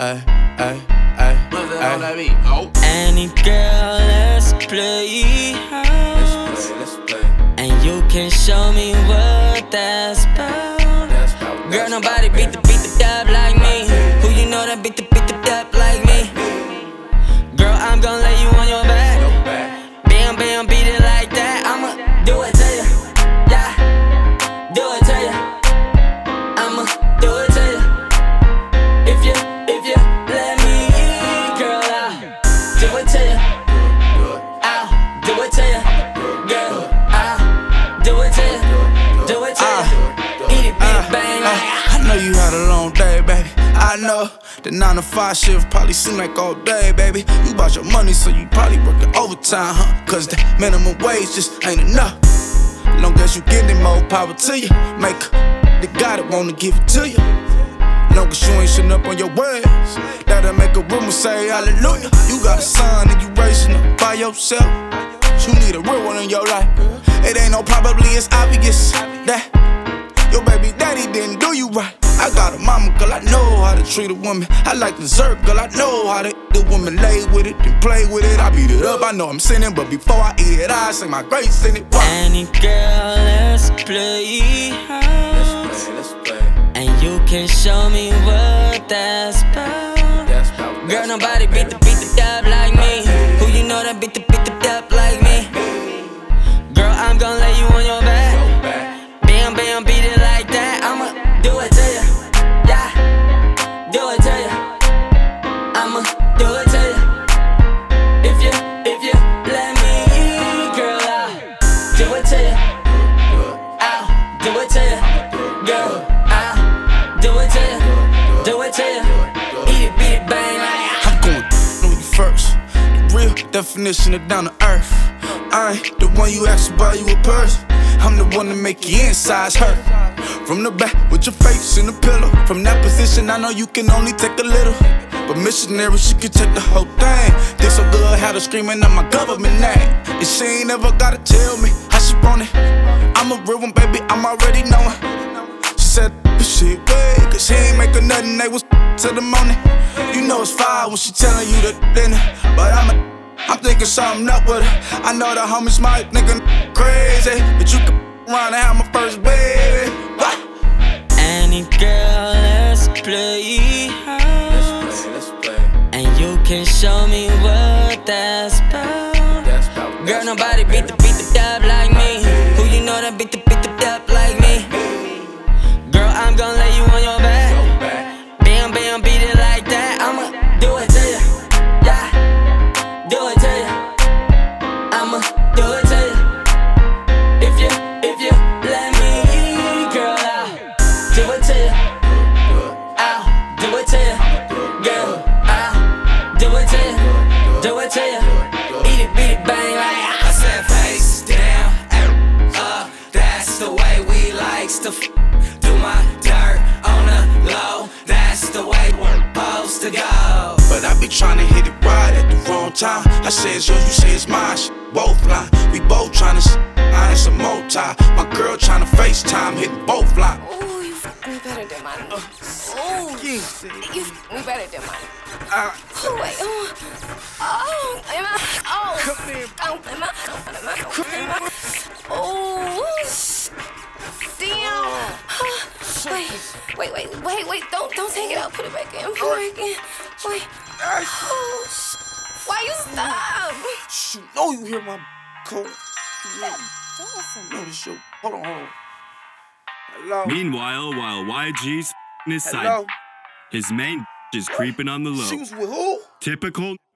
ay, ay, ay. Any girl, let's play house. Let's play. And you can show me what that's about. Girl, nobody beat the dub like me. Who you know that beat the dub like me? Girl, I'm gon' lay you on your back. Bam, bam, beat it like that. I'ma do it to you. Yeah, do it to you. I'ma do it to you. If you let me, girl, I'll do it to you. I'll do it to you. Girl, I'll do it to you. Do it to you. Eat it, beat it, bang. I know you had a long day, baby. I know the 9 to 5 shift probably seem like all day, baby. You bought your money, so you probably working overtime, huh? Cause the minimum wage just ain't enough. Long as you getting more power to you. Make the God that wanna give it to you. Long as you ain't shitting up on your words, that'll make a rumor say hallelujah. You got a son and you raising him by yourself. You need a real one in your life. It ain't no probably, it's obvious that your baby daddy didn't do you right. I got a mama, girl, I know how to treat a woman. I like dessert, girl, I know how to the woman lay with it and play with it. I beat it up, I know I'm sinning, but before I eat it, I say my grace in it. Any girl, let's play house. Let's play. And you can show me what that's about. Girl, nobody beat the dub like me. Who you know that beat the dub like me? Girl, I'm gon' lay you on your back. Bam, bam, beat it like that. I'ma do it to you. Yeah, do it to you. I'ma do it to you. If you let me, girl, I'll do it to you. I'll do it to you. Girl, I'll do it to you. Do it to you. Eat it, beat it, bang. I'm going on you first. The real definition of down to earth. I ain't the one you ask to buy you a purse. I'm the one to make your insides hurt. From the back with your face in the pillow. From that position, I know you can only take a little. But missionary, she can take the whole thing. This so good, had her screaming out my government name. And she ain't never gotta tell me how she want it. I'm a real one, baby, I'm already knowing. She said, this shit way, cause she ain't making nothing, they was till the morning. You know it's fire when she telling you that dinner. But I'm thinking something up with her. I know the homies might nigga crazy, but you can run and have my first baby. What? Any girl, let's play house. Let's play. And you can show me what that's about. Girl, nobody beat the dub like me. Who you know that beat the dub like me? Girl, I'm gon' lay you on your back. Bam, bam, beat it like that. I'ma do it to you. Yeah, do it to you. I'ma do it to you. If you let me, girl, I'll do it to you. I'll do it to you. Girl, I'll do it to you. Do it to you. Eat it, beat it, bang like I said face down, that's the way we likes to do my dirt on the low. That's the way we're supposed to go. But I be tryna hit it right at the wrong time. I say it's yours, you say it's mine. Both line, we both tryna it's a multi. My girl tryna FaceTime, hitting both line. Ooh, you f me better than mine. Ooh, you f me better than mine. Oh, wait, am I? Oh, Come here. am I? Oh, damn. Wait, don't take it out. Put it back in. Put it back in. Wait. Oh, why you stop? Shoot, no, you hear my cold. Don't No, this your. Hold on. Hello. Meanwhile, while YG's his Hello. side, his main is creeping on the She low. was with who? Typical